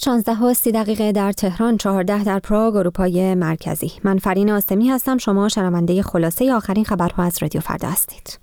16:30 در تهران، 14 در پراگ، اروپای مرکزی. من فرین آسمی هستم. شما شنونده خلاصه آخرین خبرها از رادیو فردا هستید.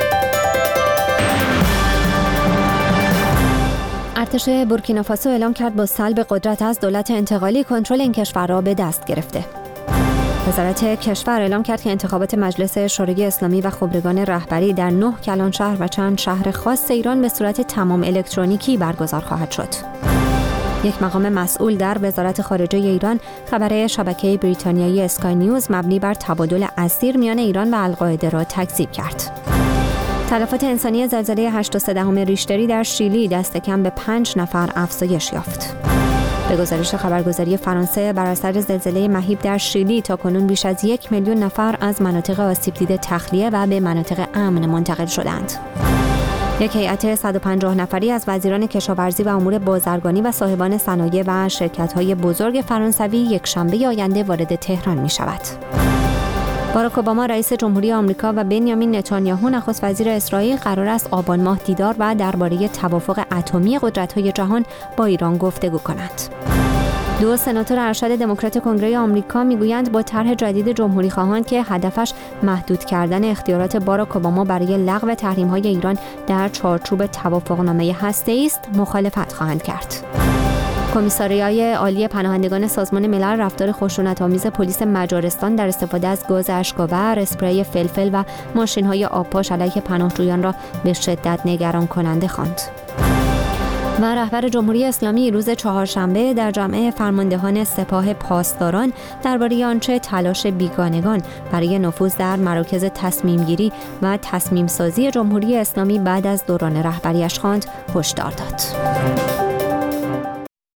ارتش بورکینافاسو اعلام کرد با سلب قدرت از دولت انتقالی کنترل این کشور را به دست گرفته. وزارت کشور اعلام کرد که انتخابات مجلس شورای اسلامی و خبرگان رهبری در 9 کلانشهر و چند شهر خاص ایران به صورت تمام الکترونیکی برگزار خواهد شد. یک مقام مسئول در وزارت خارجه ایران خبر شبکه بریتانیایی اسکای نیوز مبنی بر تبادل اسیر میان ایران و القاعده را تکذیب کرد. تلفات انسانی زلزله 8.3 ریشتری در شیلی دست کم به 5 نفر افزایش یافت. به گزارش خبرگزاری فرانسه، بر اثر زلزله مهیب در شیلی تاکنون بیش از 1 میلیون نفر از مناطق آسیب دیده تخلیه و به مناطق امن منتقل شدند. یک هیئت 150 نفری از وزیران کشاورزی و امور بازرگانی و صاحبان صنایع و شرکت‌های بزرگ فرانسوی یک شنبه آینده وارد تهران می‌شود. باراک اوباما رئیس جمهوری آمریکا و بنیامین نتانیاهو نخست وزیر اسرائیل قرار است آبان ماه دیدار و درباره توافق اتمی قدرت‌های جهان با ایران گفتگو کنند. 2 سناتور ارشد دموکرات کنگره آمریکا میگویند با طرح جدید جمهوری‌خواهان که هدفش محدود کردن اختیارات باراک اوباما برای لغو تحریم‌های ایران در چارچوب توافقنامه هسته‌ای است، مخالفت خواهند کرد. کمیساریای عالی پناهندگان سازمان ملل رفتار خشونت‌آمیز پلیس مجارستان در استفاده از گاز اشک‌آور، اسپری فلفل و ماشین‌های آبپاش علیه پناهجویان را به شدت نگران کننده خواند. و رهبر جمهوری اسلامی روز چهارشنبه در جمع فرماندهان سپاه پاسداران درباره آنچه تلاش بیگانگان برای نفوذ در مراکز تصمیم‌گیری و تصمیم‌سازی جمهوری اسلامی بعد از دوران رهبری‌اش خواند، هشدار داد.